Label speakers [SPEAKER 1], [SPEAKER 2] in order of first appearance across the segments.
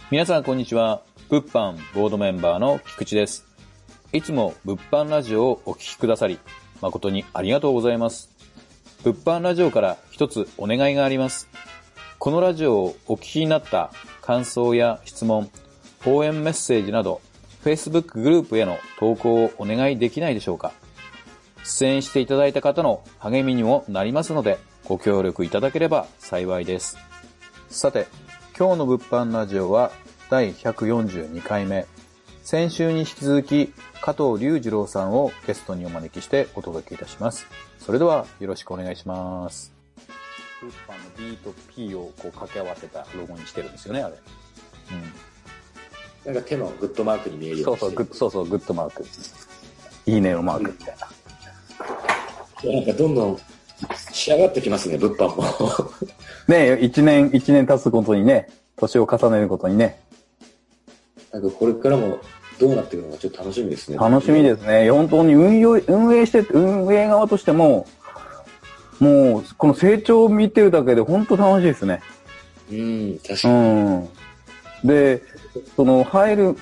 [SPEAKER 1] 皆さんこんにちは。物販ボードメンバーの菊池です。いつも物販ラジオをお聞きくださり誠にありがとうございます。物販ラジオから一つお願いがあります。このラジオをお聞きになった感想や質問、応援メッセージなど Facebook グループへの投稿をお願いできないでしょうか。出演していただいた方の励みにもなりますのでご協力いただければ幸いです。さて、今日の物販ラジオは第142回目。先週に引き続き加藤隆二郎さんをゲストにお招きしてお届けいたします。それではよろしくお願いします。物販の B と P をこう掛け合わせたロゴにしてるんですよね、あれ。
[SPEAKER 2] なんか手のグッドマークに見えるようにしてる。
[SPEAKER 1] そうそう、グッドマーク。いいねのマークみたいな。
[SPEAKER 2] なんかどんどん仕上がってきますね、物販も。
[SPEAKER 1] ねえ、一年経つごとにね、年を重ねるごとにね。
[SPEAKER 2] なんかこれからもどうなっていくのかちょっと楽しみですね。
[SPEAKER 1] 楽しみですね。本当に運営してて、運営側としても、もうこの成長を見てるだけで本当楽しいですね。
[SPEAKER 2] 確かに。
[SPEAKER 1] で、その入る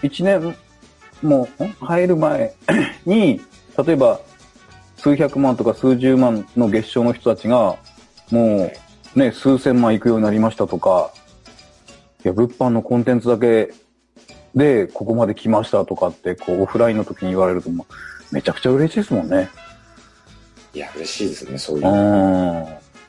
[SPEAKER 1] 前に、例えば数百万とか数十万の月賞の人たちが、もうね、数千万いくようになりましたとか、いや、物販のコンテンツだけでここまで来ましたとかって、こうオフラインの時に言われると、めちゃくちゃ嬉しいですもんね。
[SPEAKER 2] いや、嬉しいですね、そういうの。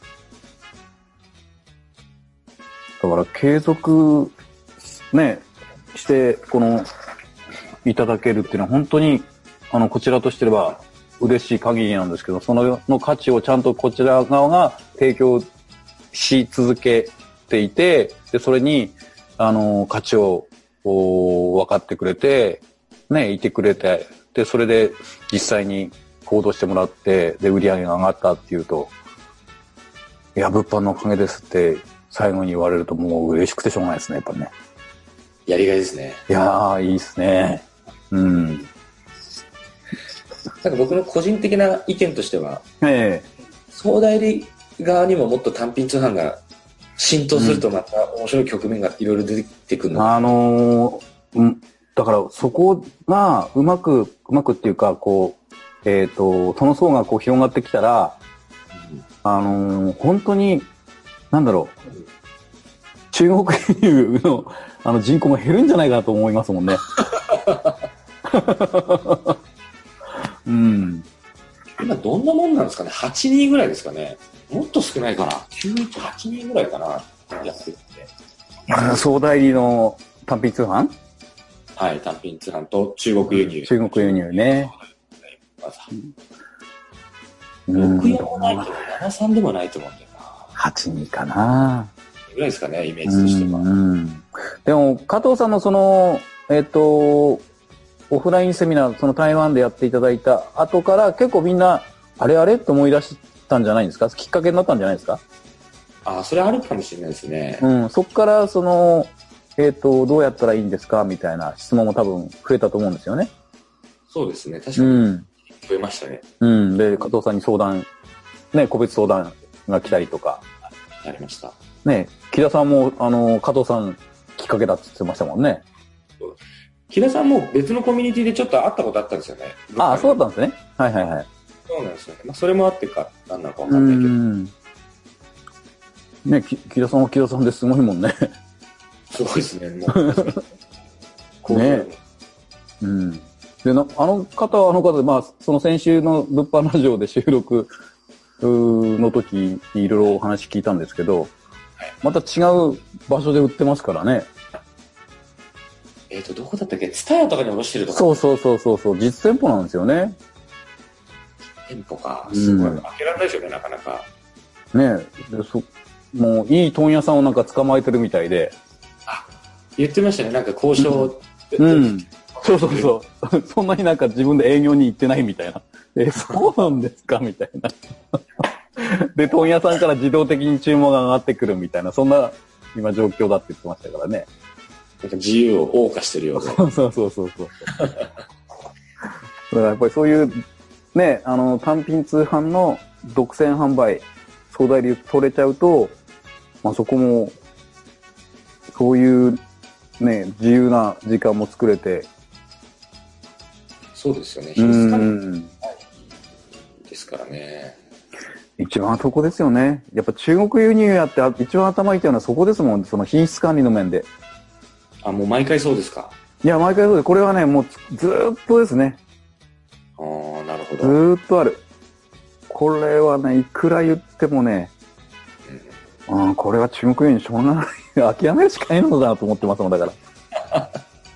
[SPEAKER 1] だから継続ね、して、いただけるっていうのは本当に、こちらとしてれば嬉しい限りなんですけど、その価値をちゃんとこちら側が提供し続けていて、で、それに、価値を分かってくれて、ね、いてくれて、で、それで実際に行動してもらって、で、売り上げが上がったっていうと、いや、物販のおかげですって最後に言われるともう嬉しくてしょうがないですね、やっぱりね。
[SPEAKER 2] やりがいですね。
[SPEAKER 1] いやー、いいですね。なん
[SPEAKER 2] か僕の個人的な意見としては、総代理側にももっと単品通販が浸透するとまた面白い局面がいろいろ出てくるの
[SPEAKER 1] だからそこがうまくっていうか、その層がこう広がってきたら、本当に、中国輸入の人口が減るんじゃないかと思いますもんね。
[SPEAKER 2] 今どんなもんなんですかね。8人ぐらいですかね。もっと少ないかな。8人ぐらいかな。やってるって。
[SPEAKER 1] 総代理の単品通販？
[SPEAKER 2] はい、単品通販と中国輸入。
[SPEAKER 1] 中国輸入ね。
[SPEAKER 2] 64もないけど、73でもないと思うんだよな。
[SPEAKER 1] 8人かな。
[SPEAKER 2] ぐらいですかね、イメージとしては。
[SPEAKER 1] でも、加藤さんのオフラインセミナー、その台湾でやっていただいた後から結構みんな、あれと思い出したんじゃないですか？きっかけになったんじゃないですか？
[SPEAKER 2] それあるかもしれないですね。
[SPEAKER 1] そこからどうやったらいいんですかみたいな質問も多分増えたと思うんですよね。
[SPEAKER 2] そうですね、確かに。増えましたね。
[SPEAKER 1] で、加藤さんに相談、ね、個別相談が来たりとか。
[SPEAKER 2] ありました。
[SPEAKER 1] ね、木田さんも、加藤さんきっかけだって言ってましたもんね。
[SPEAKER 2] 木田さんも別のコミュニティでちょっと会ったことあったんですよね。
[SPEAKER 1] そうだったんですね。はい。
[SPEAKER 2] そうなんですよね。それもあってか、何なのかわかんないけど。
[SPEAKER 1] ね、木田さんは木田さんですごいもんね。
[SPEAKER 2] すごいですね、もう。
[SPEAKER 1] ね。で、あの方はあの方で、その先週の物販ラジオで収録の時にいろいろお話聞いたんですけど、また違う場所で売ってますからね。
[SPEAKER 2] どこだったっけ？ツタヤとかに卸してるとか。
[SPEAKER 1] そう、実店舗なんですよね。
[SPEAKER 2] 店舗か。すごい。開けられないですよね、なかなか。
[SPEAKER 1] ねで、もういい問屋さんを捕まえてるみたいで。
[SPEAKER 2] 言ってましたね、なんか交渉。
[SPEAKER 1] そう。そんなに自分で営業に行ってないみたいな。そうなんですかみたいな。で、問屋さんから自動的に注文が上がってくるみたいな、そんな今状況だって言ってましたからね。
[SPEAKER 2] なんか自由を謳歌してるような。
[SPEAKER 1] そう。だからやっぱりそういうね、単品通販の独占販売、総代理取れちゃうと、そこも、そういう
[SPEAKER 3] ね、自由な時間も作れて。
[SPEAKER 2] そうですよね。品質管理ですからね。
[SPEAKER 3] 一番そこですよね。やっぱ中国輸入やって一番頭いいっていうのはそこですもん。その品質管理の面で。
[SPEAKER 2] あ、もう毎回そうですか。
[SPEAKER 3] いや、毎回そうです。これはね、もうずーっとですね。
[SPEAKER 2] ああ、なるほど。
[SPEAKER 3] ずーっとある。これはね、いくら言ってもね、これは中国輸入しょうがない。諦めるしかないのだなと思ってますもん、だから。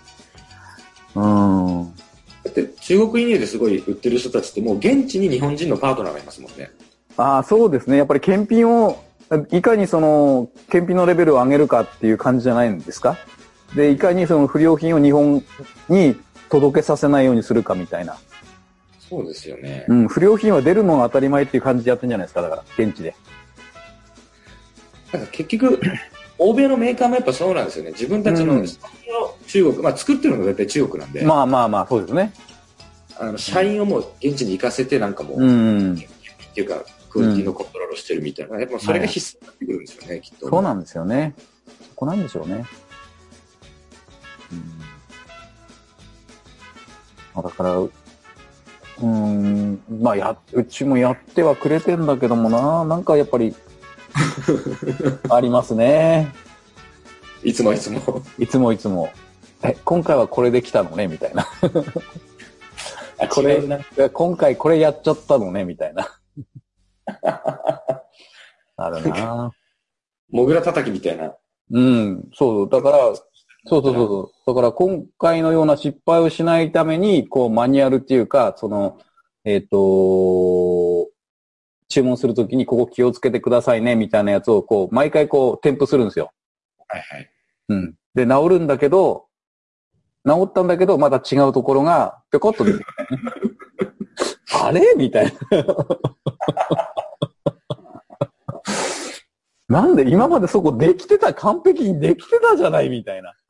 [SPEAKER 2] だって中国輸入ですごい売ってる人たちってもう現地に日本人のパートナーがいますもんね。
[SPEAKER 3] ああ、そうですね。やっぱり検品を、いかにその、検品のレベルを上げるかっていう感じじゃないんですか？で、いかにその不良品を日本に届けさせないようにするかみたいな。
[SPEAKER 2] そうですよね。
[SPEAKER 3] 不良品は出るのが当たり前っていう感じでやってるんじゃないですか、だから、現地で。
[SPEAKER 2] なんか結局、欧米のメーカーもやっぱそうなんですよね。自分たちの中国、作ってるのが絶対中国なんで。
[SPEAKER 3] まあ、そうですね。
[SPEAKER 2] 社員をもう現地に行かせてなんかもう、っていうか、クオリティのコントロールをしてるみたいな。やっぱそれが必須になってくるんですよね、きっと。
[SPEAKER 3] そうなんですよね。そこなんでしょうね。だから、うちもやってはくれてんだけどもな、なんかやっぱり、ありますね。
[SPEAKER 2] いつも。
[SPEAKER 3] 今回はこれで来たのね、みたいな。今回これやっちゃったのね、みたいな。あるな。
[SPEAKER 2] モグラ叩きみたいな。
[SPEAKER 3] そう。だから、だから今回のような失敗をしないために、こうマニュアルっていうか、その、注文するときにここ気をつけてくださいね、みたいなやつを、こう、毎回こう、添付するんですよ。
[SPEAKER 2] はいはい。
[SPEAKER 3] で、治るんだけど、治ったんだけど、また違うところが、ぴょこっと出てくる、ね。あれみたいな。なんで今までそこできてた、完璧にできてたじゃないみたいな。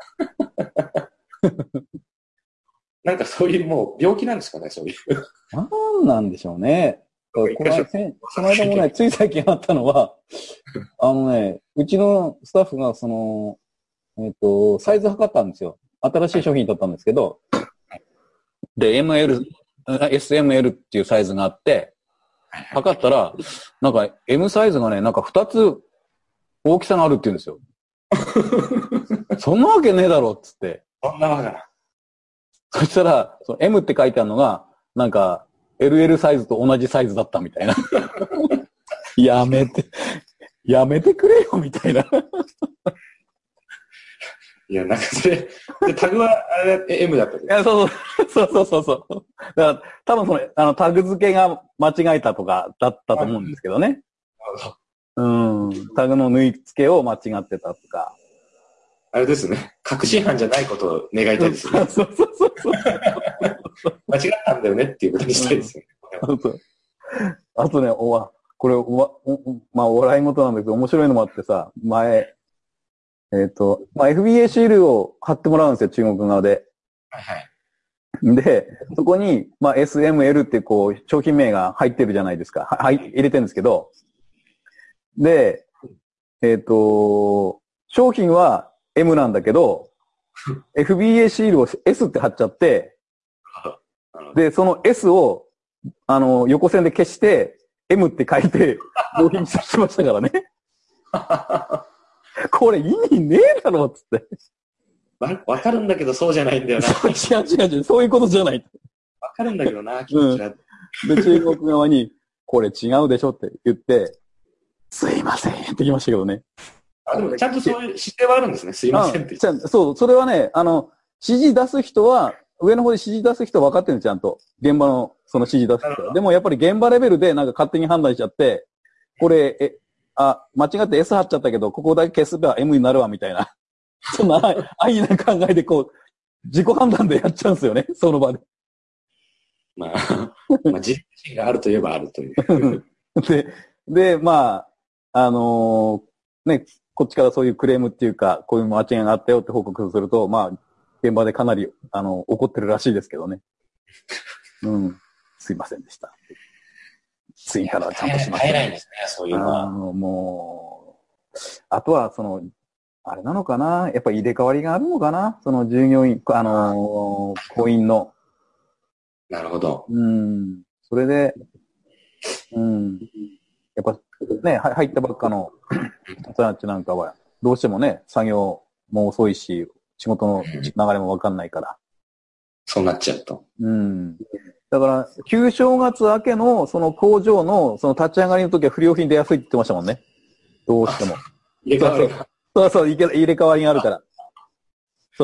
[SPEAKER 2] なんかそういうもう病気なんですかね、そういう。
[SPEAKER 3] なんなんでしょうね。この間もね、つい最近あったのは、うちのスタッフがその、サイズ測ったんですよ。新しい商品だったんですけど、で、ML、SML っていうサイズがあって、測ったら、なんか M サイズがね、なんか2つ大きさがあるって言うんですよ。そんなわけねえだろっつって。
[SPEAKER 2] そんなわけな。
[SPEAKER 3] そしたら、その M って書いてあるのが、なんか LL サイズと同じサイズだったみたいな。やめてくれよみたいな。
[SPEAKER 2] いや、なんかそれ、タグはあれ M だったけど。
[SPEAKER 3] いや、そう。だから多分その、タグ付けが間違えたとかだったと思うんですけどね。タグの縫い付けを間違ってたとか。
[SPEAKER 2] あれですね。確信犯じゃないことを願いたいですね。
[SPEAKER 3] そう。
[SPEAKER 2] 間違ったんだよねっていうことにしたいですね。
[SPEAKER 3] あとね、これ、お笑い事なんだけど、面白いのもあってさ、前、FBA シールを貼ってもらうんですよ、中国側で。
[SPEAKER 2] はいはい。
[SPEAKER 3] で、そこに、SML ってこう、商品名が入ってるじゃないですか。入れてるんですけど。で、商品は M なんだけど、FBA シールを S って貼っちゃって、で、その S を、横線で消して、M って書いて、納品しましたからね。これ意味ねえだろっつって。
[SPEAKER 2] わかるんだけどそうじゃないんだよな。
[SPEAKER 3] 違う、そういうことじゃない。
[SPEAKER 2] わかるんだけどな、気持ちが。
[SPEAKER 3] で、中国側に、これ違うでしょって言って、すいませんって言いましたけどね。
[SPEAKER 2] でもちゃんとそういう指定はあるんですね。すいませんって。
[SPEAKER 3] そう、それはね、指示出す人は、上の方で指示出す人は分かってるんです、ちゃんと。現場の、その指示出す人は。でもやっぱり現場レベルでなんか勝手に判断しちゃって、これ、間違って S 貼っちゃったけど、ここだけ消せば M になるわ、みたいな。そんな安易な考えでこう、自己判断でやっちゃうんですよね、その場で。
[SPEAKER 2] 自信があるといえばあるという。
[SPEAKER 3] で、ね、こっちからそういうクレームっていうか、こういう間違いがあったよって報告すると、現場でかなり、怒ってるらしいですけどね。すいませんでした。次からちゃんとしました。
[SPEAKER 2] 入らないですね、そういうのは。
[SPEAKER 3] もう、あとは、その、 あれなのかな、やっぱ入れ替わりがあるのかな、その従業員、行員の。
[SPEAKER 2] なるほど。
[SPEAKER 3] それで、やっぱね、入ったばっかの人たちなんかは、どうしてもね、作業も遅いし、仕事の流れもわかんないから。
[SPEAKER 2] そうなっちゃうと。
[SPEAKER 3] だから、旧正月明けの、その工場の、その立ち上がりの時は不良品出やすいって言ってましたもんね。どうしても。
[SPEAKER 2] 入れ替わり
[SPEAKER 3] そう、入れ替わりがあるから。そう。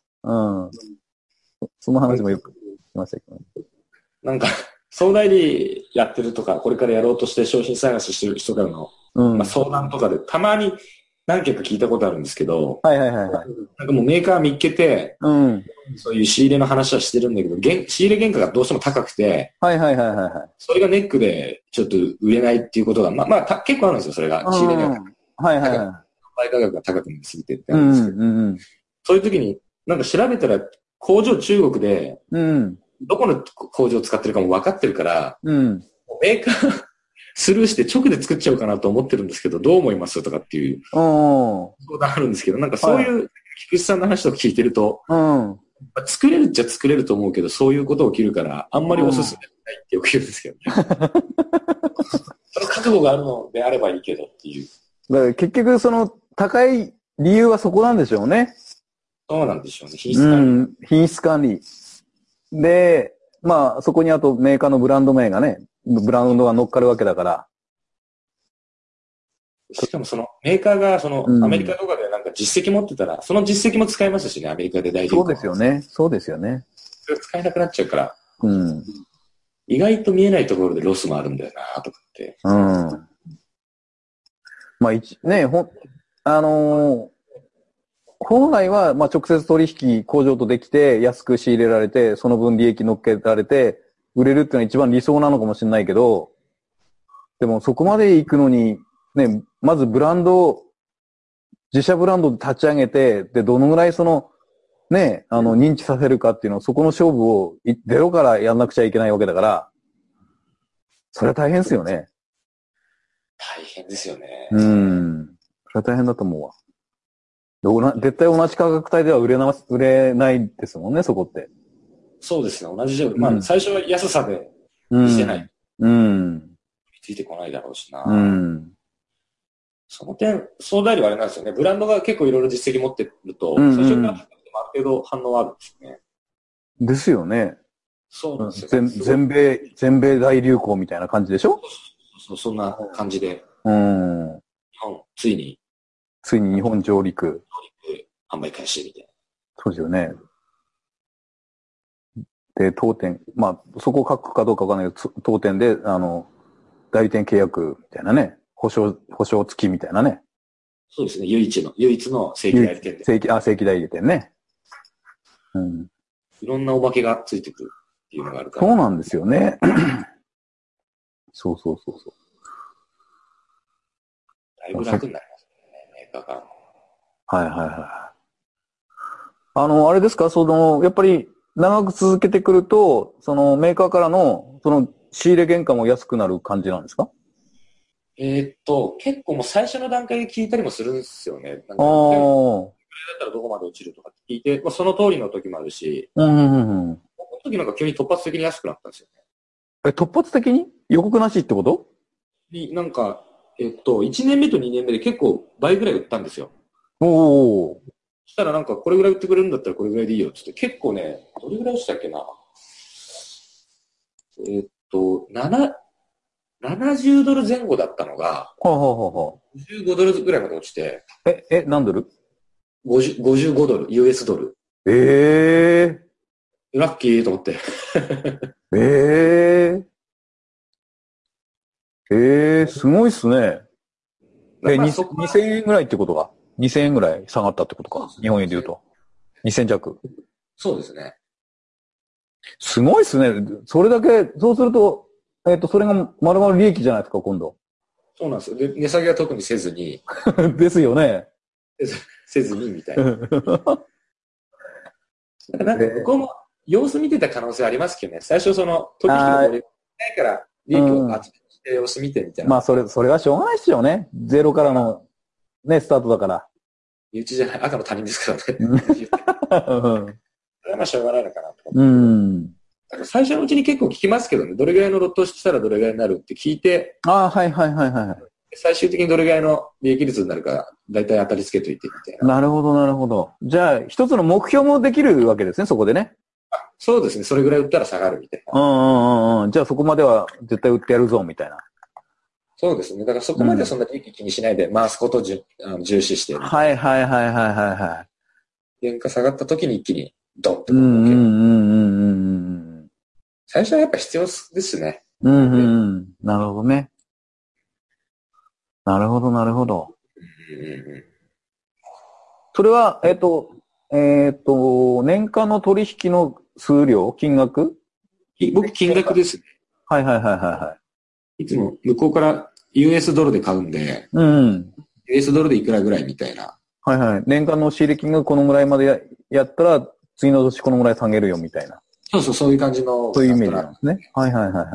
[SPEAKER 3] その話もよく聞きましたけどね。
[SPEAKER 2] なんか、総代理やってるとか、これからやろうとして商品探ししてる人からの、相談とかで、たまに何件か聞いたことあるんですけど、なんかもうメーカー見っけて、そういう仕入れの話はしてるんだけど、仕入れ原価がどうしても高くて、それがネックでちょっと売れないっていうことが、結構あるんですよ、それが。仕入れ原価。販売価格が高くなりすぎてってあるんですけど、そういう時に、なんか調べたら、工場中国で、どこの工場を使ってるかも分かってるから、メーカースルーして直で作っちゃおうかなと思ってるんですけど、どう思いますとかっていう相談あるんですけど、なんかそういう、菊池さんの話とか聞いてると、作れるっちゃ作れると思うけど、そういうこと起きるから、あんまりおすすめないってよく言うんですけどね。その覚悟があるのであればいいけどっていう。
[SPEAKER 3] だから結局その高い理由はそこなんでしょうね。
[SPEAKER 2] そうなんでしょうね。品質管理。
[SPEAKER 3] 品質管理。で、そこにあとメーカーのブランド名がね、ブランドが乗っかるわけだから。
[SPEAKER 2] しかもそのメーカーがアメリカとかでなんか実績持ってたら、その実績も使えますしね、アメリカで大丈夫。
[SPEAKER 3] そうですよね。
[SPEAKER 2] それ使えなくなっちゃうから。意外と見えないところでロスもあるんだよなとかって。
[SPEAKER 3] 本来は、直接取引工場とできて安く仕入れられて、その分利益乗っけられて、売れるっていうのは一番理想なのかもしれないけど、でもそこまで行くのに、ね、まず自社ブランドで立ち上げて、で、どのぐらい認知させるかっていうのを、そこの勝負をゼロからやんなくちゃいけないわけだから、それは大変ですよね。
[SPEAKER 2] 大変ですよね。
[SPEAKER 3] それは大変だと思うわ。絶対同じ価格帯では売れないですもんね、そこって。
[SPEAKER 2] そうですね、同じで。最初は安さで見せない。ついてこないだろうしな。その点、総代理はあれなんですよね。ブランドが結構いろいろ実績持ってると、最初からある程度反応はあるんですね。
[SPEAKER 3] ですよね。
[SPEAKER 2] そうなんですよ。
[SPEAKER 3] 全米大流行みたいな感じでしょ？
[SPEAKER 2] そんな感じで。ついに
[SPEAKER 3] 日本上陸。
[SPEAKER 2] 販売開始みたいな。
[SPEAKER 3] そうですよね。で、当店、そこを書くかどうかわかんないけど、当店で、代理店契約みたいなね。保証付きみたいなね。
[SPEAKER 2] そうですね。唯一の正規代理店で。
[SPEAKER 3] 正規代理店ね。
[SPEAKER 2] いろんなおまけがついてくるっていうのがあるから。
[SPEAKER 3] そうなんですよね。そう。
[SPEAKER 2] だいぶ楽になりますね、メーカーが。
[SPEAKER 3] あれですか、やっぱり長く続けてくると、メーカーからの、仕入れ原価も安くなる感じなんですか？
[SPEAKER 2] 結構もう最初の段階で聞いたりもするんですよね。これだったらどこまで落ちるとか聞いて、その通りの時もあるし、この時なんか急に突発的に安くなったんですよ
[SPEAKER 3] ね。突発的に？予告なしってこと？
[SPEAKER 2] なんか、1年目と2年目で結構倍ぐらい売ったんですよ。そしたらなんかこれぐらい売ってくれるんだったらこれぐらいでいいよって言って、結構ね、どれぐらい落ちたっけな。70ドル前後だったのが、55ドルぐらいまで落ちて。
[SPEAKER 3] 何ドル？
[SPEAKER 2] 55ドル、US ドル。ラッキーと思って。
[SPEAKER 3] すごいっすね。2000円ぐらいってことか。2000円ぐらい下がったってことか。日本円で言うと。2000弱。
[SPEAKER 2] そうですね。
[SPEAKER 3] すごいっすね。それだけ、そうすると、それが丸々利益じゃないですか、今度。
[SPEAKER 2] そうなんですよ。で、値下げは特にせずに。
[SPEAKER 3] ですよね。
[SPEAKER 2] せずに、みたいな。なんか、向こうも様子見てた可能性ありますけどね。最初取引の盛りないから利益を集めて様子見てみたいな。
[SPEAKER 3] それはしょうがないっすよね。ゼロからの、ね、スタートだから。
[SPEAKER 2] 身内じゃない、赤の他人ですからね。それはまあしょうがないのかなと思って。だから最初のうちに結構聞きますけどね、どれぐらいのロットしたらどれぐらいになるって聞いて、
[SPEAKER 3] はいはいはいはい。
[SPEAKER 2] 最終的にどれぐらいの利益率になるか、だいたい当たりつけといてみたいな。
[SPEAKER 3] なるほどなるほど。じゃあ、一つの目標もできるわけですね、そこでね。
[SPEAKER 2] そうですね、それぐらい売ったら下がるみたいな。
[SPEAKER 3] じゃあそこまでは絶対売ってやるぞ、みたいな。
[SPEAKER 2] そうですね。だからそこまでそんな利益気にしないで回すことを重視して。
[SPEAKER 3] はいはいはいはいはい。
[SPEAKER 2] 原価下がった時に一気にドンと。最初はやっぱ必要ですね。
[SPEAKER 3] なるほどね。なるほどなるほど。それは、年間の取引の数量、金額？
[SPEAKER 2] 僕、金額ですね。
[SPEAKER 3] はいはいはいはい。
[SPEAKER 2] いつも向こうから US ドルで買うんで、US ドルでいくらぐらいみたいな。
[SPEAKER 3] はいはい。年間の仕入れ金額このぐらいまでやったら、次の年このぐらい下げるよみたいな。
[SPEAKER 2] そういう感じの。
[SPEAKER 3] そういうイメージなんですね。はいはいはいはい。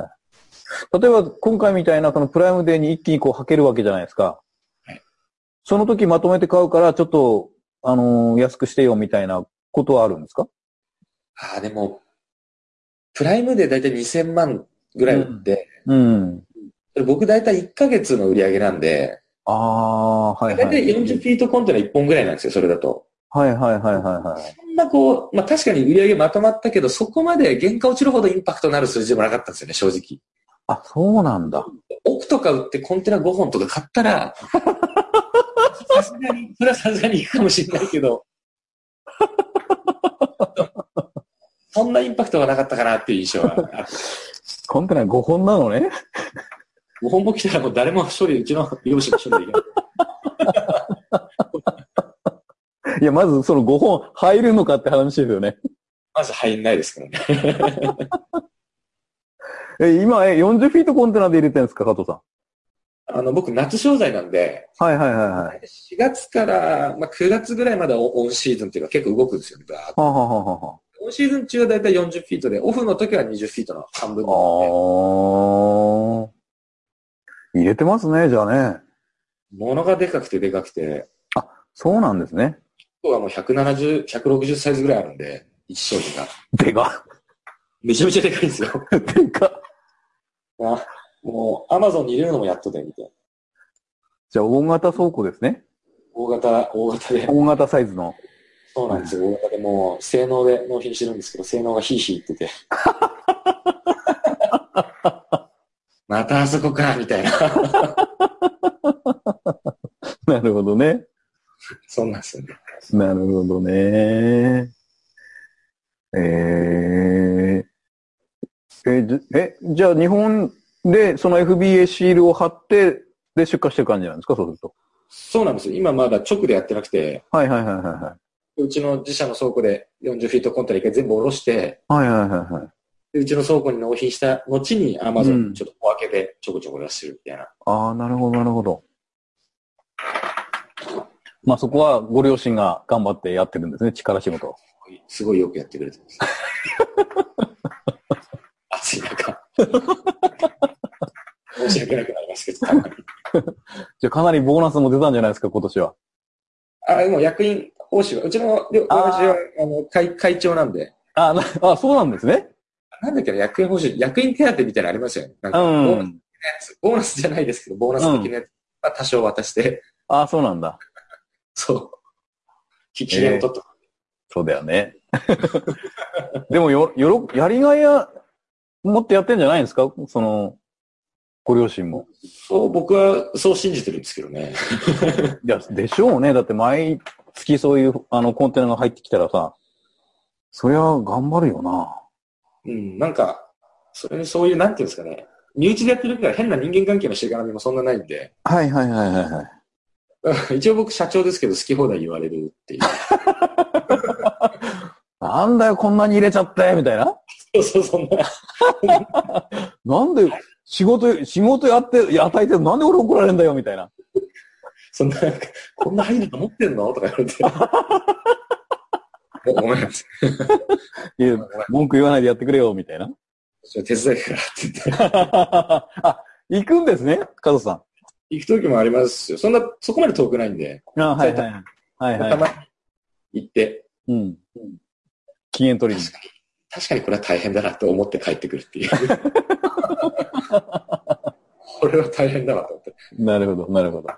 [SPEAKER 3] 例えば、今回みたいなこのプライムデーに一気にこう履けるわけじゃないですか。はい。その時まとめて買うから、ちょっと、安くしてよみたいなことはあるんですか？
[SPEAKER 2] でも、プライムデーだいたい2000万ぐらい売って、僕だいたい1ヶ月の売り上げなんで、
[SPEAKER 3] はいはい。
[SPEAKER 2] だいたい40フィートコンテナ1本ぐらいなんですよ、それだと。
[SPEAKER 3] はいはいはいはい。
[SPEAKER 2] そんなこう、確かに売り上げまとまったけど、そこまで原価落ちるほどインパクトのある数字でもなかったんですよね、正直。
[SPEAKER 3] そうなんだ。
[SPEAKER 2] 億とか売ってコンテナ5本とか買ったら、それはさすがにいくかもしれないけど、そんなインパクトがなかったかなっていう印象はあって。
[SPEAKER 3] コンテナ5本なのね。
[SPEAKER 2] 5本も来たらもう誰も処理、うちの用紙も処理できない。
[SPEAKER 3] いや、まずその5本入るのかって話ですよね。
[SPEAKER 2] まず入んないですからね。
[SPEAKER 3] 今、40フィートコンテナで入れてるんですか、加藤さ
[SPEAKER 2] ん。僕、夏商材なんで、
[SPEAKER 3] はいはいはいはい。
[SPEAKER 2] 4月から、9月ぐらいまでオンシーズンっていうか結構動くんですよね。オンシーズン中はだいたい40フィートで、オフの時は20フィートの半分なの
[SPEAKER 3] で。入れてますね、じゃあね。
[SPEAKER 2] 物がでかくてでかくて。
[SPEAKER 3] そうなんですね。
[SPEAKER 2] 今日はもう170、160サイズぐらいあるんで、1商品が。
[SPEAKER 3] でか
[SPEAKER 2] めちゃめちゃでかいんですよ。
[SPEAKER 3] でか
[SPEAKER 2] もう、アマゾンに入れるのもやっとで、みたいな。
[SPEAKER 3] じゃあ、大型倉庫ですね。
[SPEAKER 2] 大型で。
[SPEAKER 3] 大型サイズの。
[SPEAKER 2] そうなんですよ。大型でもう、性能で納品してるんですけど、性能がヒーヒー言ってて。またあそこか、みたいな。
[SPEAKER 3] なるほどね。
[SPEAKER 2] そうなんですよね。
[SPEAKER 3] なるほどね。じゃあ日本でその FBA シールを貼ってで出荷してる感じなんですか、そうすると。
[SPEAKER 2] そうなんですよ。今まだ直でやってなくて。
[SPEAKER 3] はいはいはいはい。
[SPEAKER 2] うちの自社の倉庫で40フィートコンテナ一回全部下ろして。
[SPEAKER 3] はいはいはいはい。
[SPEAKER 2] うちの倉庫に納品した後に Amazon ちょっと小分けでちょこちょこ出してるみたいな。
[SPEAKER 3] なるほどなるほど。まあそこはご両親が頑張ってやってるんですね、力仕事。
[SPEAKER 2] すごいよくやってくれてます。暑い中。申し訳なくなりますけど、たまに。
[SPEAKER 3] じゃあかなりボーナスも出たんじゃないですか、今年は。
[SPEAKER 2] もう役員報酬は、うちの親父は会長なんで。
[SPEAKER 3] そうなんですね。
[SPEAKER 2] なんだっけな、役員報酬、役員手当みたいなのありますよね。なんかボーナスじゃないですけど、ボーナス的なやつは多少渡して。
[SPEAKER 3] そうなんだ。
[SPEAKER 2] そう。機嫌を取った。
[SPEAKER 3] そうだよね。でもやりがいや、もっとやってんじゃないんですか、その、ご両親も。
[SPEAKER 2] そう、僕はそう信じてるんですけどね。
[SPEAKER 3] いや、でしょうね。だって毎月そういう、コンテナが入ってきたらさ、そりゃ頑張るよな。
[SPEAKER 2] なんか、そういう、なんていうんですかね。身内でやってるから変な人間関係のしがらみもそんなないんで。
[SPEAKER 3] はいはいはいはい。
[SPEAKER 2] 一応僕社長ですけど好き放題言われるっていう。
[SPEAKER 3] なんだよ、こんなに入れちゃって、みたいな。
[SPEAKER 2] そう、そんな。
[SPEAKER 3] なんで、仕事やって、与えてなんで俺怒られるんだよ、みたいな。
[SPEAKER 2] そんな、こんな入ると思ってんのとか言われて。ごめんなさい。
[SPEAKER 3] いや、文句言わないでやってくれよ、みたいな。
[SPEAKER 2] 手伝いからって言って。
[SPEAKER 3] 行くんですね、加藤さん。
[SPEAKER 2] 行くときもありますよ。そこまで遠くないんで。
[SPEAKER 3] はいはいはい。 はいはい。
[SPEAKER 2] たまに行って、
[SPEAKER 3] うん。期限取りに。
[SPEAKER 2] 確かにこれは大変だなと思って帰ってくるっていう。これは大変だなと思って。
[SPEAKER 3] なるほど、なるほど。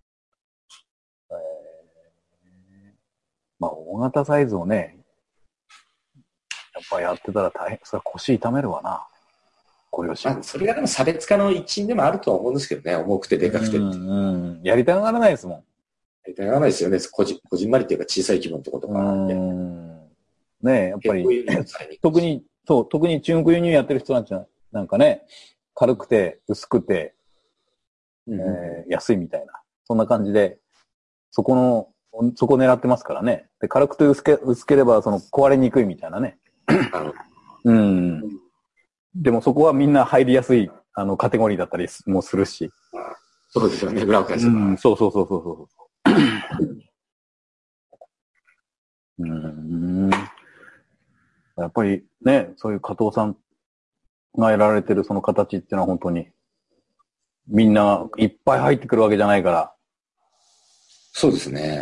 [SPEAKER 3] まあ、大型サイズをね、やっぱやってたら大変、それは腰痛めるわな。ご両親。
[SPEAKER 2] それがでも差別化の一因でもあるとは思うんですけどね、重くてでかくて。
[SPEAKER 3] やりたがらないですもん。や
[SPEAKER 2] りたがらないですよね、こじんまりっていうか小さい規模のとことか。
[SPEAKER 3] ねえ、やっぱり、特に中国輸入やってる人なんかね、軽くて、薄くて、安いみたいな。そんな感じで、そこ狙ってますからね。で、軽くて薄ければ、壊れにくいみたいなね。でもそこはみんな入りやすい、カテゴリーだったりもするし。
[SPEAKER 2] そうですよね、裏を返せば。
[SPEAKER 3] そう。やっぱりね、そういう加藤さんがやられてるその形っていうのは本当に、みんないっぱい入ってくるわけじゃないから。
[SPEAKER 2] そうですね。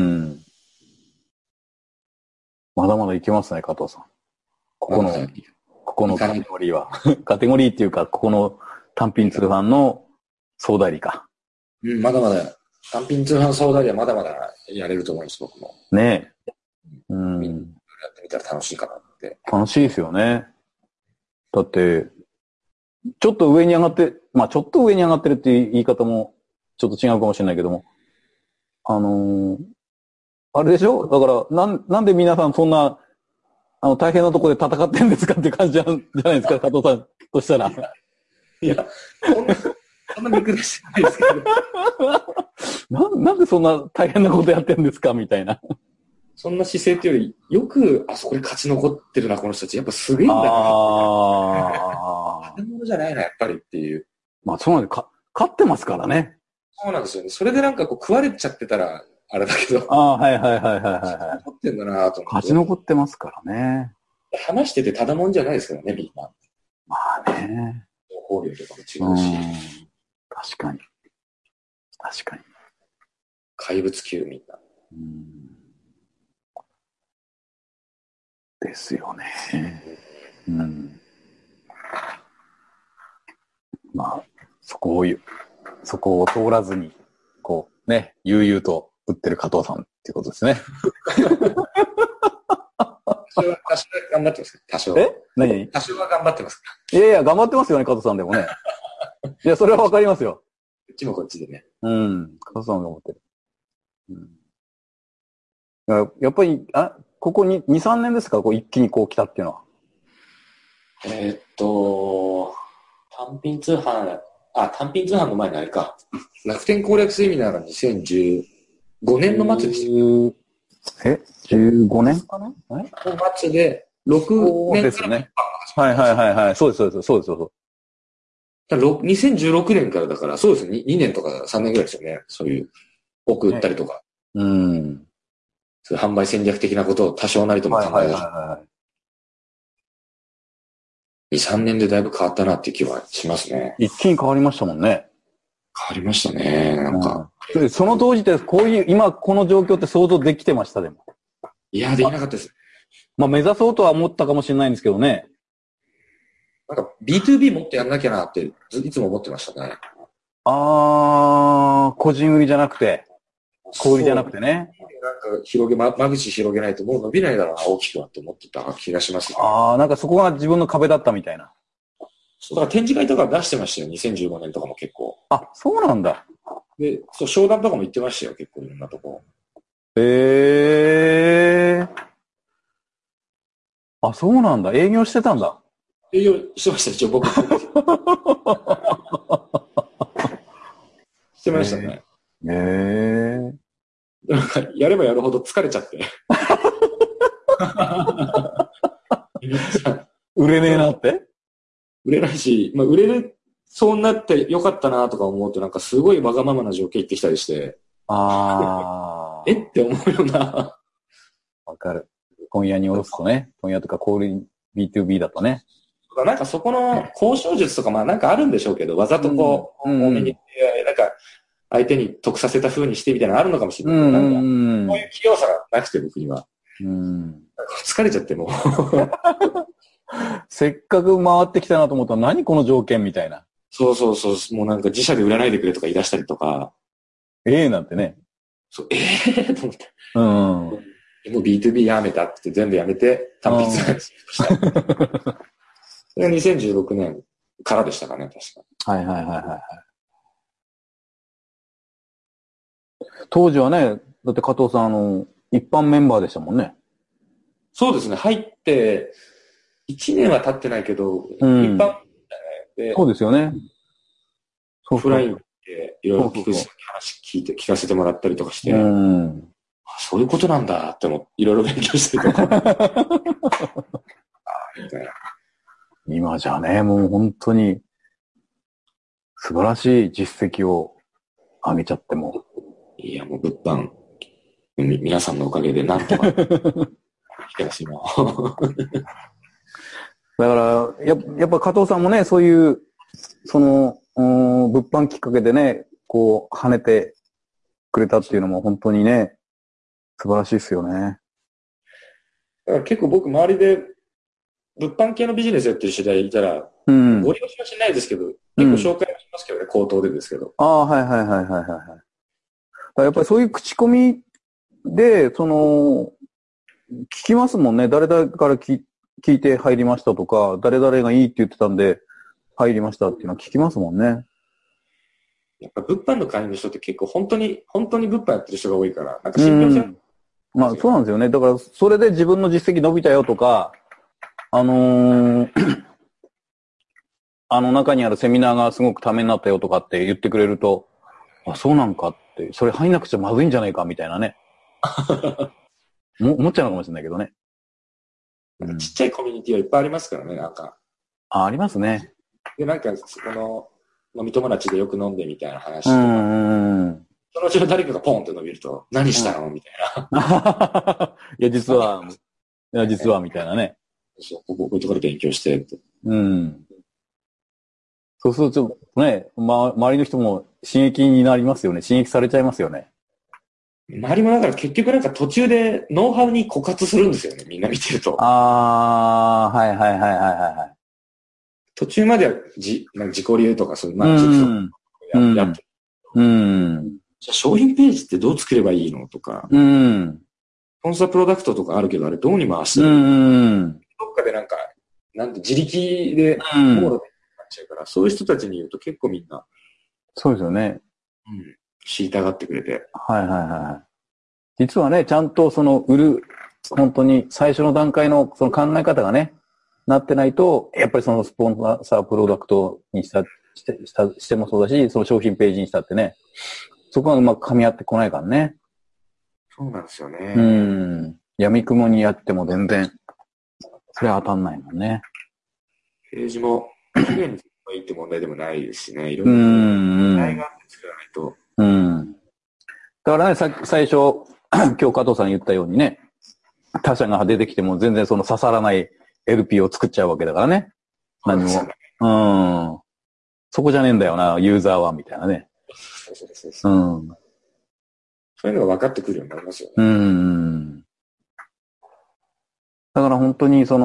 [SPEAKER 3] まだまだいけますね、加藤さん。ここのカテゴリーは。カテゴリーっていうか、ここの単品通販の総代理か。
[SPEAKER 2] まだまだ、単品通販総代理はまだまだやれると思います、僕も。
[SPEAKER 3] ねえ。
[SPEAKER 2] やってみたら楽しいかなって。
[SPEAKER 3] 楽しいですよね。だって、ちょっと上に上がって、ちょっと上に上がってるっていう言い方もちょっと違うかもしれないけども、あれでしょだから、なんで皆さんそんな、大変なところで戦ってんですかって感じじゃないですか、加藤さんとしたら。
[SPEAKER 2] いや、そんな見下してないですけ
[SPEAKER 3] ど。なんでそんな大変なことやってんですかみたいな。
[SPEAKER 2] そんな姿勢っていうより、よくあそこに勝ち残ってるな、この人たち。やっぱすげえんだな。勝手物じゃないな、やっぱりっていう。
[SPEAKER 3] そうなんです。勝ってますからね。
[SPEAKER 2] そうなんですよね。それでなんか食われちゃってたら、あれだけど。
[SPEAKER 3] はい。勝ち
[SPEAKER 2] 残ってんだなと思って。
[SPEAKER 3] 勝ち残ってますからね。
[SPEAKER 2] 話しててただもんじゃないですからね、みんな。
[SPEAKER 3] ね。
[SPEAKER 2] 情報量とかも違うし。
[SPEAKER 3] 確かに。
[SPEAKER 2] 怪物級みんな。
[SPEAKER 3] ですよね。そこを通らずに、悠々と売ってる加藤さんっていうことですね。
[SPEAKER 2] 多少は頑張ってますか？多少。
[SPEAKER 3] 何？
[SPEAKER 2] 多少は頑張ってますか？
[SPEAKER 3] いや、頑張ってますよね、加藤さんでもね。いや、それはわかりますよ。
[SPEAKER 2] こっちもこっちでね。
[SPEAKER 3] 加藤さんが思ってる。やっぱり、ここに2、3年ですか？一気に来たっていうのは。
[SPEAKER 2] 単品通販の前にあれか。楽天攻略セミナーが2015年の末ですよ。
[SPEAKER 3] 15年かな？
[SPEAKER 2] の末で、6年
[SPEAKER 3] ですね。はい。そうです。
[SPEAKER 2] 2016年からだから、そうですね。2年とか3年ぐらいですよね。そういう、送ったりとか。そういう販売戦略的なことを多少なりとも考える。2、3年でだいぶ変わったなっていう気はしますね。
[SPEAKER 3] 一気に変わりましたもんね。
[SPEAKER 2] 変わりましたね。なんか。
[SPEAKER 3] その当時って今この状況って想像できてましたでも。
[SPEAKER 2] いや、できなかったです。
[SPEAKER 3] 目指そうとは思ったかもしれないんですけどね。
[SPEAKER 2] なんか B2B もっとやんなきゃなっていつも思ってましたね。
[SPEAKER 3] 個人売りじゃなくて、小売りじゃなくてね。
[SPEAKER 2] なんか間口広げないともう伸びないだろうな、大きくはって思ってた気がします、ね。
[SPEAKER 3] なんかそこが自分の壁だったみたいな。
[SPEAKER 2] だから展示会とか出してましたよ、2015年とかも結構。
[SPEAKER 3] そうなんだ。
[SPEAKER 2] で、商談とかも行ってましたよ、結構いろんなとこ。
[SPEAKER 3] そうなんだ。営業してたんだ。
[SPEAKER 2] 営業してました、一応僕。してましたね。なんか、やればやるほど疲れちゃって。
[SPEAKER 3] 売れねえなって
[SPEAKER 2] 売れないし、売れる、そうなってよかったなとか思うと、なんかすごいわがままな条件言ってきたりして。って思うような。
[SPEAKER 3] わかる。問屋に下ろすとね。問屋とか小売 B2B だとね。
[SPEAKER 2] なんかそこの交渉術とかなんかあるんでしょうけど、わざと多めに、なんか、 相手に得させた風にしてみたいなのあるのかもしれない。なんか、こういう器用さがなくて僕には。疲れちゃってもう。
[SPEAKER 3] せっかく回ってきたなと思ったら何この条件みたいな。
[SPEAKER 2] そう。もうなんか自社で売らないでくれとか言い出したりとか。
[SPEAKER 3] なんてね。
[SPEAKER 2] そう、と思って。もう B2B やめたって全部やめて単筆した。それが2016年からでしたかね、確
[SPEAKER 3] か。はい。当時はね、だって加藤さん、一般メンバーでしたもんね。
[SPEAKER 2] そうですね、入って、1年は経ってないけど、一般
[SPEAKER 3] で、そうですよね。
[SPEAKER 2] オフラインでいろいろ話聞かせてもらったりとかして、そういうことなんだっていろいろ勉強してるとか。
[SPEAKER 3] 今じゃね、もう本当に素晴らしい実績を上げちゃっても。
[SPEAKER 2] いや、もう物販、皆さんのおかげでなんとか来てます今。
[SPEAKER 3] だから、やっぱ加藤さんもね、そういう、物販きっかけでね、こう、跳ねてくれたっていうのも本当にね、素晴らしいですよね。
[SPEAKER 2] だから結構僕、周りで、物販系のビジネスやってる知り合いいたら、ご利用しはしないですけど、結構紹介しますけどね、口頭でですけど。
[SPEAKER 3] はい。やっぱりそういう口コミで、聞きますもんね。誰々から聞いて入りましたとか、誰々がいいって言ってたんで入りましたっていうのは聞きますもんね。
[SPEAKER 2] やっぱ物販の会員の人って結構本当に物販やってる人が多いから、なんか信憑性。
[SPEAKER 3] まあそうなんですよね。だからそれで自分の実績伸びたよとか、中にあるセミナーがすごくためになったよとかって言ってくれると、あ、そうなんかって、それ入んなくちゃまずいんじゃないかみたいなね。思っちゃうのかもしれないけどね。
[SPEAKER 2] ちっちゃいコミュニティはいっぱいありますからね、なんか。
[SPEAKER 3] ありますね。
[SPEAKER 2] で、なんか、飲み友達でよく飲んでみたいな話とか。そのうちの誰かがポンって伸びると、何したのみたいな。
[SPEAKER 3] いや、実は、みたいなね。
[SPEAKER 2] そう、こういうところで勉強してって。
[SPEAKER 3] そうすると、ね、周りの人も刺激になりますよね。刺激されちゃいますよね。
[SPEAKER 2] 周りもだから結局なんか途中でノウハウに枯渇するんですよね、みんな見てると。
[SPEAKER 3] はい。
[SPEAKER 2] 途中までは自己流とかそういう、まあ、やって。じゃあ商品ページってどう作ればいいのとか。スポンサープロダクトとかあるけど、あれどうに回してるのどっかで自力で、から、そういう人たちに言うと結構みんな。
[SPEAKER 3] そうですよね。
[SPEAKER 2] 知りたがってくれて。
[SPEAKER 3] はい。実はね、ちゃんと売る、本当に最初の段階のその考え方がね、なってないと、やっぱりスポンサープロダクトにしてもそうだし、その商品ページにしたってね、そこがうまく噛み合ってこないからね。
[SPEAKER 2] そうなんですよね。
[SPEAKER 3] 闇雲にやっても全然、それは当たんないもんね。
[SPEAKER 2] ページも、綺麗にいいって問題でもないですしね。いろんな問題があって作らないと。
[SPEAKER 3] だからね、最初、今日加藤さん言ったようにね、他社が出てきても全然刺さらない LP を作っちゃうわけだからね。何も。そこじゃねえんだよな、ユーザーは、みたいなね。
[SPEAKER 2] そういうのが分かってくるようになりますよね。
[SPEAKER 3] だから本当に一つ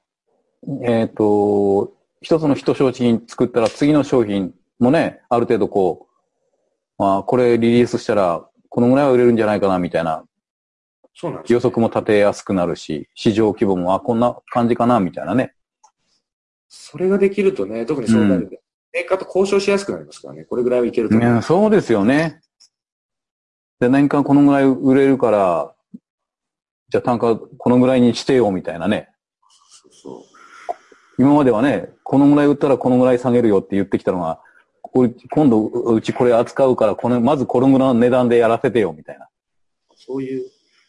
[SPEAKER 3] の商品作ったら次の商品もね、ある程度これリリースしたらこのぐらいは売れるんじゃないかなみたいな予測も立てやすくなるし、市場規模もこんな感じかなみたいなね。
[SPEAKER 2] それができるとね、特にそうなるで、メーカーと交渉しやすくなりますからね。これぐらいはいけると思う。
[SPEAKER 3] そうですよね。で、年間このぐらい売れるから、じゃあ単価このぐらいにしてよみたいなね。今まではね、このぐらい売ったらこのぐらい下げるよって言ってきたのが、今度うちこれ扱うからまずこのぐらいの値段でやらせてよみたいな。
[SPEAKER 2] そういう、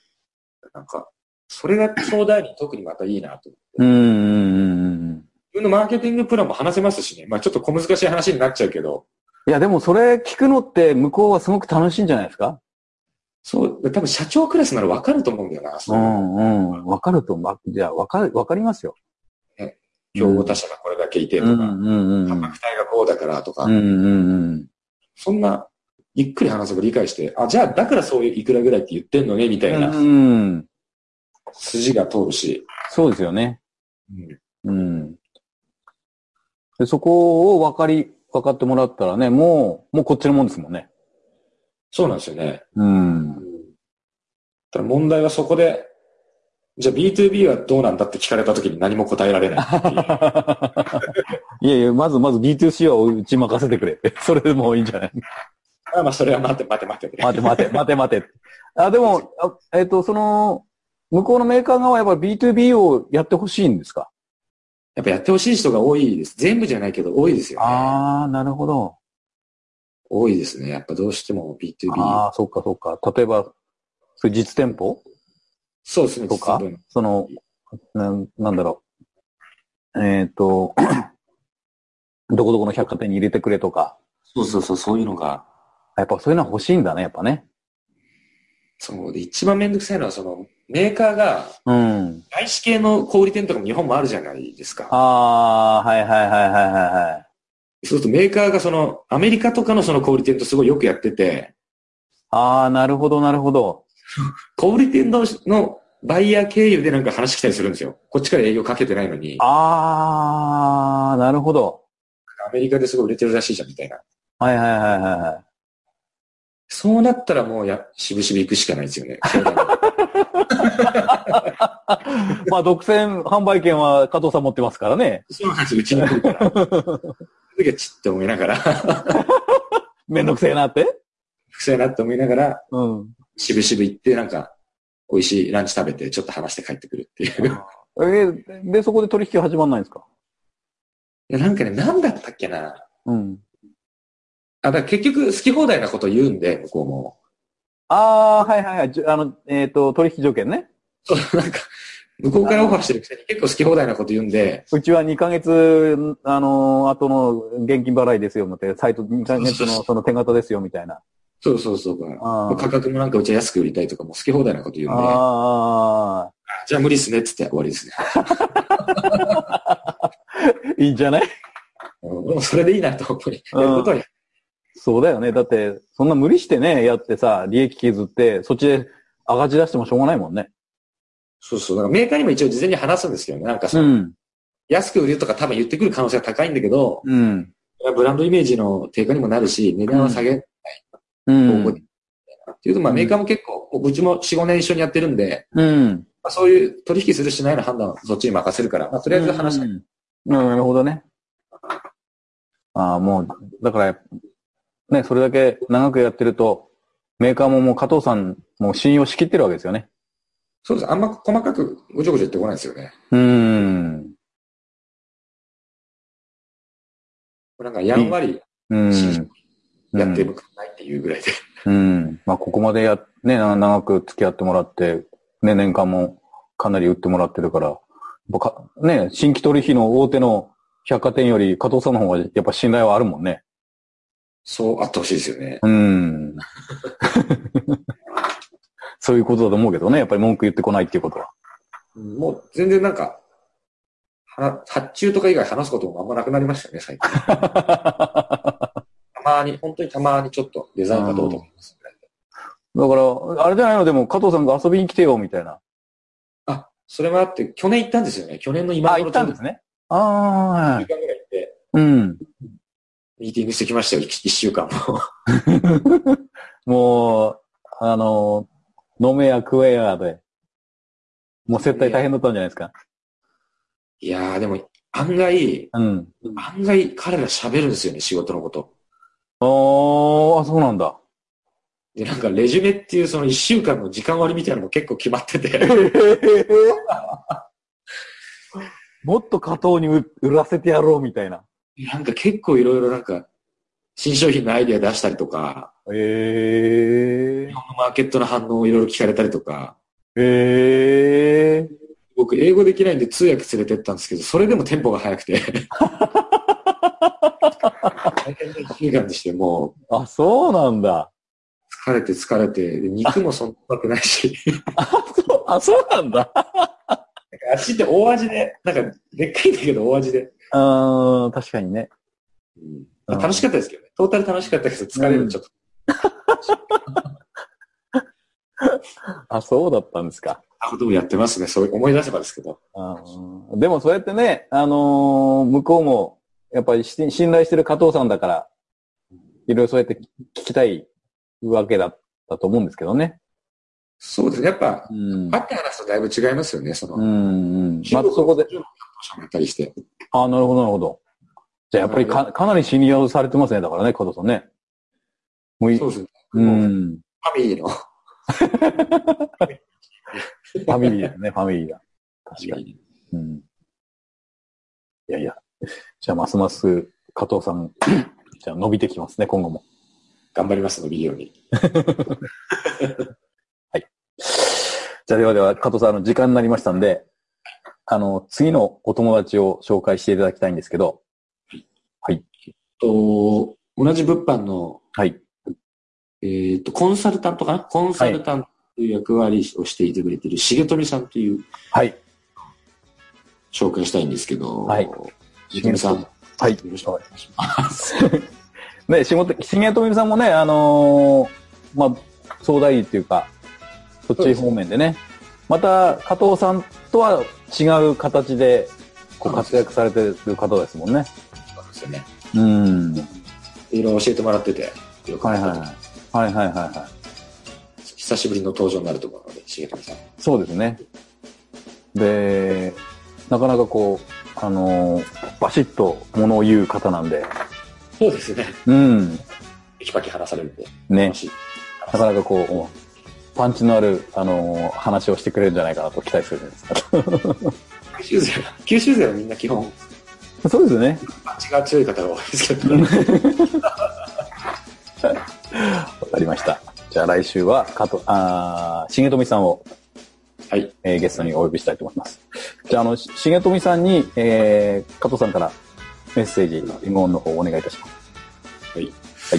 [SPEAKER 2] それが相談に特にまたいいなと思って。自分のマーケティングプランも話せますしね。まあちょっと小難しい話になっちゃうけど。
[SPEAKER 3] いやでもそれ聞くのって向こうはすごく楽しいんじゃないですか？
[SPEAKER 2] そう、多分社長クラスなら分かると思うんだよな。
[SPEAKER 3] 分かると思う。じゃあ分かりますよ。
[SPEAKER 2] 競合他社がこれだけいてとか、価格帯がこうだからとか、そんなゆっくり話せば理解して、あ、じゃあだからそういういくらぐらいって言ってんのね、みたいな。筋が通るし。
[SPEAKER 3] そうですよね。でそこを分かってもらったらね、もうこっちのもんですもんね。
[SPEAKER 2] そうなんですよね。ただ問題はそこで、じゃあ B2B はどうなんだって聞かれたときに何も答えられない
[SPEAKER 3] いやいや、まず B2C はうち任せてくれ。それでもいいんじゃない？
[SPEAKER 2] まあそれは待て。
[SPEAKER 3] 待て。あ、でも、その、向こうのメーカー側はやっぱり B2B をやってほしいんですか？
[SPEAKER 2] やっぱやってほしい人が多いです。全部じゃないけど多いですよね。
[SPEAKER 3] ああ、なるほど。
[SPEAKER 2] 多いですね。やっぱどうしても B2B。
[SPEAKER 3] ああ、そっか。例えば、そういう実店舗？
[SPEAKER 2] そうですね。
[SPEAKER 3] とか、その、なんだろう。どこどこの百貨店に入れてくれとか。
[SPEAKER 2] そういうのが。
[SPEAKER 3] やっぱそういうのは欲しいんだね、やっぱね。
[SPEAKER 2] そうで、一番めんどくさいのは、その、メーカーが、外資系の小売店とかも日本もあるじゃないですか。
[SPEAKER 3] ああ、はい。
[SPEAKER 2] そうするとメーカーがその、アメリカとかのその小売店とすごいよくやってて。
[SPEAKER 3] ああ、なるほど。
[SPEAKER 2] 小売店のバイヤー経由でなんか話来たりするんですよ。こっちから営業かけてないのに。
[SPEAKER 3] ああ、なるほど。
[SPEAKER 2] アメリカですごい売れてるらしいじゃん、みたいな。
[SPEAKER 3] はい。
[SPEAKER 2] そうなったらもう渋々行くしかないですよね。
[SPEAKER 3] まあ、独占販売権は加藤さん持ってますからね。
[SPEAKER 2] そうなんですよ、うちに来るから。その時はちって思いながら。
[SPEAKER 3] めんどくせえなって
[SPEAKER 2] 思いながら、渋々行って、なんか、美味しいランチ食べて、ちょっと話して帰ってくるっていう。
[SPEAKER 3] で、そこで取引始まんないんですか？
[SPEAKER 2] いや、なんかね、なんだったっけな。だから結局、好き放題なこと言うんで、向こうも。
[SPEAKER 3] ああ、はい。取引条件ね。
[SPEAKER 2] そう、なんか、向こうからオファーしてるくせに結構好き放題なこと言うんで。
[SPEAKER 3] うちは2ヶ月、後の現金払いですよ、みたいな。サイト、インターネットのその手形ですよ、みたいな。
[SPEAKER 2] そう。価格もなんかうちは安く売りたいとかも好き放題なこと言うんで。じゃあ無理っすね、つって終わりですね。
[SPEAKER 3] いいんじゃない？
[SPEAKER 2] それでいいなと思い。やることは
[SPEAKER 3] そうだよね。だって、そんな無理してね、やってさ、利益削って、そっちで赤字出してもしょうがないもんね。
[SPEAKER 2] そう。だからメーカーにも一応事前に話すんですけどね。なんか安く売るとか多分言ってくる可能性が高いんだけど、ブランドイメージの低下にもなるし、値段は下げない。っていうと、まあメーカーも結構、うちも4、5年一緒にやってるんで、そういう取引するしないの判断はそっちに任せるから、まあとりあえず話したい。
[SPEAKER 3] なるほどね。もう、だから、ね、それだけ長くやってると、メーカーももう加藤さんも信用しきってるわけですよね。
[SPEAKER 2] そうです。あんま細かくごちょごちょ言ってこないですよね。なんかやんわり、やってるくないっていうぐらいで。
[SPEAKER 3] まあここまでね、長く付き合ってもらって、ね、年間もかなり売ってもらってるから、ね、新規取引の大手の百貨店より加藤さんの方がやっぱ信頼はあるもんね。
[SPEAKER 2] そうあってほしいですよね。
[SPEAKER 3] そういうことだと思うけどね、やっぱり文句言ってこないっていうことは。
[SPEAKER 2] もう全然なんか、発注とか以外話すこともあんまなくなりましたね、最近。本当にたまにちょっとデザインがどうと思います。
[SPEAKER 3] だから、あれじゃないの、でも加藤さんが遊びに来てよ、みたいな。
[SPEAKER 2] それもあって、去年行ったんですよね。去年の今頃。
[SPEAKER 3] 行ったんですね。
[SPEAKER 2] 1週間ぐらい行って。ミーティングしてきましたよ、1週間も。
[SPEAKER 3] もう、飲めや食えやで。もう接待大変だったんじゃないですか。
[SPEAKER 2] いやー、でも、案外彼ら喋るんですよね、仕事のこと。
[SPEAKER 3] そうなんだ。
[SPEAKER 2] で、なんか、レジュメっていうその1週間の時間割みたいなのも結構決まってて。
[SPEAKER 3] もっと加藤に売らせてやろうみたいな。
[SPEAKER 2] なんか結構いろいろなんか、新商品のアイデア出したりとか、日本のマーケットの反応をいろいろ聞かれたりとか、僕英語できないんで通訳連れてったんですけど、それでもテンポが速くて。大変な1週間でしても
[SPEAKER 3] う。そうなんだ。
[SPEAKER 2] 疲れて、肉もそんなうまくないし。
[SPEAKER 3] そうなんだ。
[SPEAKER 2] あっちって大味で、なんか、でっかいんだけど大味で。
[SPEAKER 3] 確かにね。
[SPEAKER 2] 楽しかったですけどね。トータル楽しかったけど疲れるちょっと。
[SPEAKER 3] あ、そうだったんですか。
[SPEAKER 2] こともやってますね。そう思い出せばですけど。
[SPEAKER 3] でもそうやってね、向こうも、やっぱり信頼してる加藤さんだから、いろいろそうやって聞きたいわけだったと思うんですけどね。
[SPEAKER 2] そうですね。やっぱ、会って話すとだいぶ違いますよね、
[SPEAKER 3] まずそこで。
[SPEAKER 2] たりして。
[SPEAKER 3] なるほど、なるほど。じゃあやっぱりかなり信用されてますね、だからね、加藤さんね。
[SPEAKER 2] そうですね。ファミリーの。
[SPEAKER 3] ファミリーだね、ファミリーだ。確かに。いやいや。じゃあ、ますます加藤さん、じゃあ伸びてきますね、今後も。
[SPEAKER 2] 頑張ります、伸びるように。
[SPEAKER 3] はい。じゃあ、では、加藤さん、時間になりましたんで、次のお友達を紹介していただきたいんですけど。はい。
[SPEAKER 2] 同じ物販の、
[SPEAKER 3] はい。
[SPEAKER 2] コンサルタントかな、コンサルタントという役割をしていてくれている重富さんという、
[SPEAKER 3] はい。
[SPEAKER 2] 紹介したいんですけど、
[SPEAKER 3] はい。
[SPEAKER 2] 重富さん。
[SPEAKER 3] はい。よろしくお願いします。ね、重富さんもね、まあ、総代理っていうか、そっち方面でね、また加藤さんとは違う形でこう活躍されてる方ですもんね。
[SPEAKER 2] そうですよね。いろいろ教えてもらってて、
[SPEAKER 3] はいはいはい。
[SPEAKER 2] 久しぶりの登場になると思うので、重富さん。
[SPEAKER 3] そうですね。で、なかなかこう、バシッと物を言う方なんで。
[SPEAKER 2] そうですね。テキパキ話されるんで。
[SPEAKER 3] ね。なかなかこう、パンチのある、話をしてくれるんじゃないかなと期待するんです
[SPEAKER 2] 九州勢はみんな基本。
[SPEAKER 3] そうですね。
[SPEAKER 2] パンチが強い方が多いですけど。
[SPEAKER 3] わかりました。じゃあ来週は重富さんを、
[SPEAKER 2] はい。
[SPEAKER 3] ゲストにお呼びしたいと思います。じゃあ、重富さんに、加藤さんからメッセージ、疑問の方お願いいたします。
[SPEAKER 2] はい。
[SPEAKER 3] はい。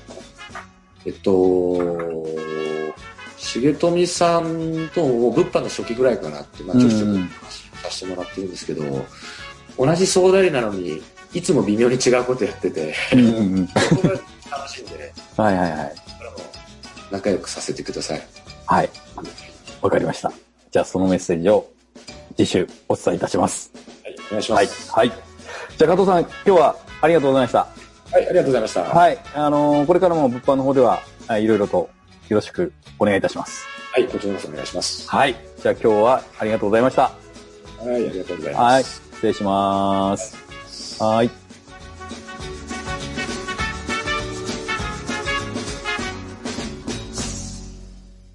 [SPEAKER 2] 重富さんと物販の初期ぐらいかなって、ちょっと話させてもらってるんですけど、同じ総代理なのに、いつも微妙に違うことやってて、そこが楽しんで、
[SPEAKER 3] はいはいはい。
[SPEAKER 2] 仲良くさせてください。
[SPEAKER 3] はい。わかりました。じゃあそのメッセージを次週お伝えいたします。
[SPEAKER 2] はい、お願いします。
[SPEAKER 3] はい。じゃあ加藤さん、今日はありがとうございました。
[SPEAKER 2] はい、ありがとうございました。
[SPEAKER 3] はい。これからも物販の方では、いろいろとよろしくお願いいたします。
[SPEAKER 2] はい、こちらこそお願いします。
[SPEAKER 3] はい。じゃあ今日はありがとうございました。
[SPEAKER 2] はい、ありがとうございます。
[SPEAKER 3] はい。失礼します。はい。